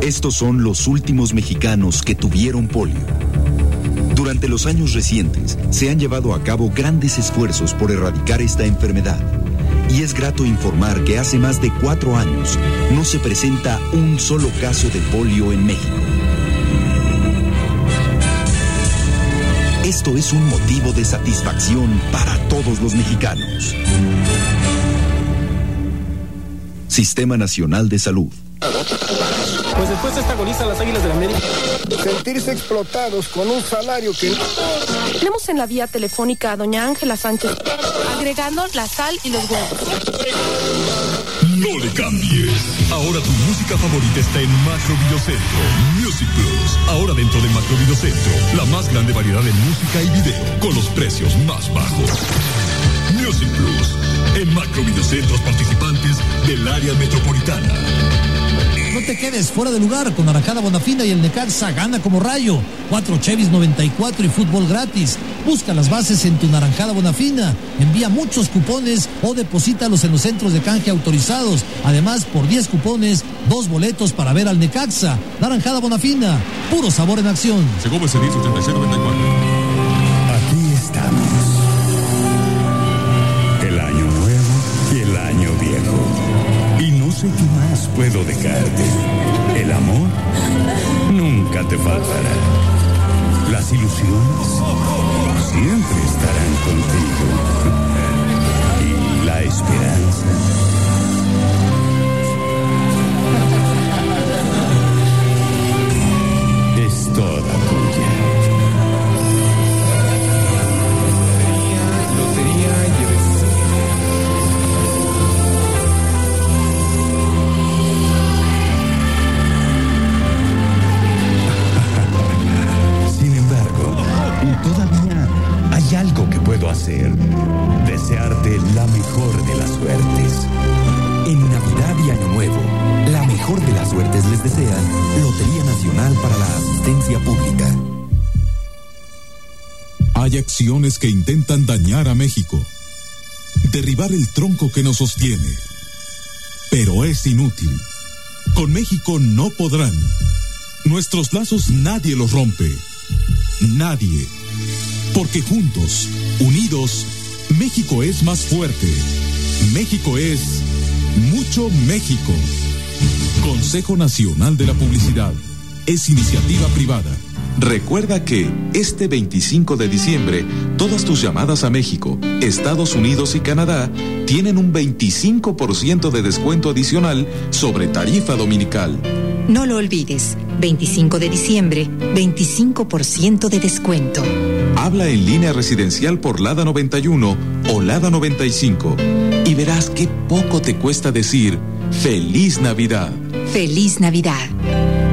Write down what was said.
Estos son los últimos mexicanos que tuvieron polio. Durante los años recientes se han llevado a cabo grandes esfuerzos por erradicar esta enfermedad. Y es grato informar que hace más de 4 años no se presenta un solo caso de polio en México. Esto es un motivo de satisfacción para todos los mexicanos. Sistema Nacional de Salud. Pues después se agonizan las Águilas del América. Sentirse explotados con un salario que... Tenemos en la vía telefónica a doña Ángela Sánchez, agregando la sal y los huevos. No le cambies. Ahora tu música favorita está en Macro Videocentro. Music Plus. Ahora dentro de Macro Videocentro, la más grande variedad de música y video, con los precios más bajos. Music Plus. En Macro Videocentros participantes del área metropolitana. No te quedes fuera de lugar con Naranjada Bonafina y el Necaxa gana como rayo. 4 Chevys 94 y fútbol gratis. Busca las bases en tu Naranjada Bonafina. Envía muchos cupones o deposítalos en los centros de canje autorizados. Además, por 10 cupones, 2 boletos para ver al Necaxa. Naranjada Bonafina, puro sabor en acción. Según Cedis 8694. Aquí estamos. El año nuevo y el año viejo. Y no sé qué más puedo dejarte. El amor nunca te faltará. Las ilusiones siempre estarán contigo. Y la esperanza es toda tuya. Todavía hay algo que puedo hacer. Desearte la mejor de las suertes. En Navidad y Año Nuevo, la mejor de las suertes les desean Lotería Nacional para la Asistencia Pública. Hay acciones que intentan dañar a México, derribar el tronco que nos sostiene. Pero es inútil. Con México no podrán. Nuestros lazos nadie los rompe. Nadie. Porque juntos, unidos, México es más fuerte. México es mucho México. Consejo Nacional de la Publicidad. Es iniciativa privada. Recuerda que este 25 de diciembre, todas tus llamadas a México, Estados Unidos y Canadá tienen un 25% de descuento adicional sobre tarifa dominical. No lo olvides, 25 de diciembre, 25% de descuento. Habla en línea residencial por LADA 91 o LADA 95 y verás qué poco te cuesta decir ¡Feliz Navidad! ¡Feliz Navidad!